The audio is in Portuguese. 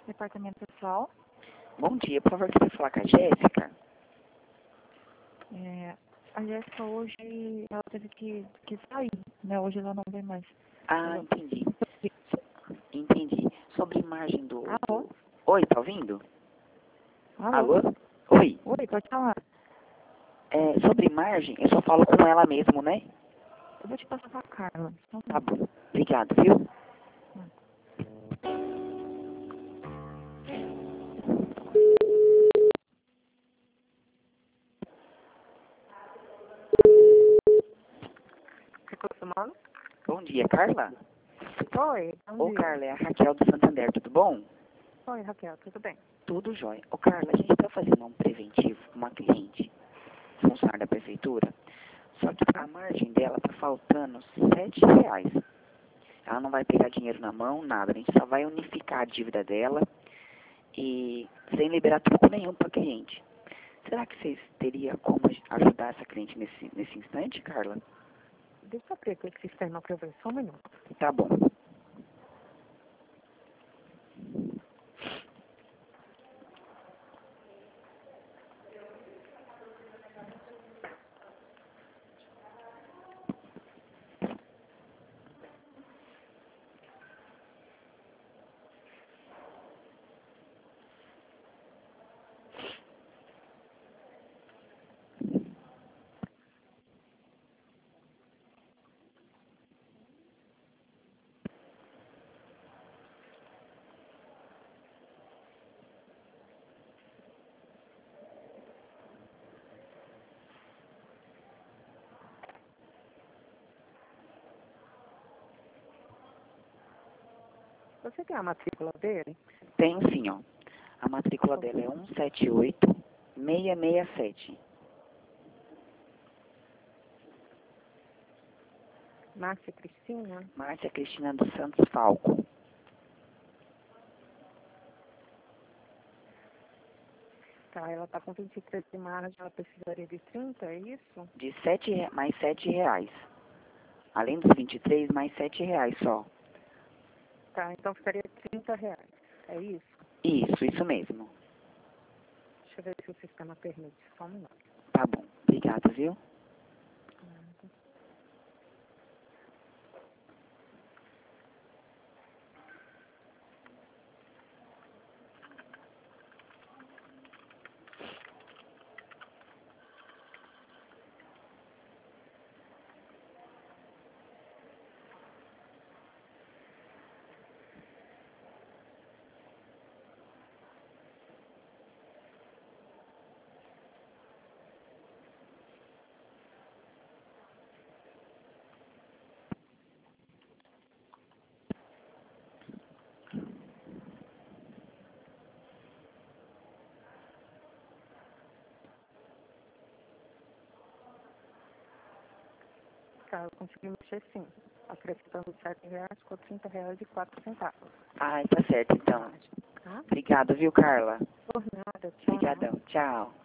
Departamento pessoal. Bom dia, por favor, queria falar com a Jéssica. A Jéssica hoje, ela teve que sair, né? Hoje ela não vem mais. Ah, entendi. Entendi. Sobre margem do... Alô? Oi, tá ouvindo? Alô? Alô? Oi. Oi, pode falar. Sobre margem, eu só falo com ela mesmo, né? Eu vou te passar pra Carla. Então, Tá bom. Obrigado, viu? Recurso humano? Bom dia, Carla. Oi, bom Ô, dia. Carla, é a Raquel do Santander, tudo bom? Oi, Raquel, tudo bem? Tudo jóia. Ô, Carla, a gente está fazendo um preventivo com uma cliente, funcionária da prefeitura, só que a margem dela tá faltando R$ 7. Ela não vai pegar dinheiro na mão, nada. A gente só vai unificar a dívida dela e sem liberar troco nenhum para cliente. Será que vocês teriam como ajudar essa cliente nesse instante, Carla? Deixa eu abrir aqui o sistema pra eu ver, só um minuto. Tá bom. Você tem a matrícula dele? Tem sim, ó. A matrícula dela é 178667. Márcia Cristina? Márcia Cristina dos Santos Falco. Tá, ela tá com 23 de margem, ela precisaria de 30, é isso? De mais R$ 7. Além dos 23, mais R$ 7 só. Tá, então ficaria 30 reais, é isso? Isso mesmo. Deixa eu ver se o sistema permite, só um minuto. Tá bom. Obrigado, viu? Tá, eu consegui mexer sim. Acrescentando 7 reais, ficou 30 reais e 4 centavos. Ai, tá certo, então. Tá? Obrigado, viu, Carla? Por nada, tchau. Obrigadão. Tchau.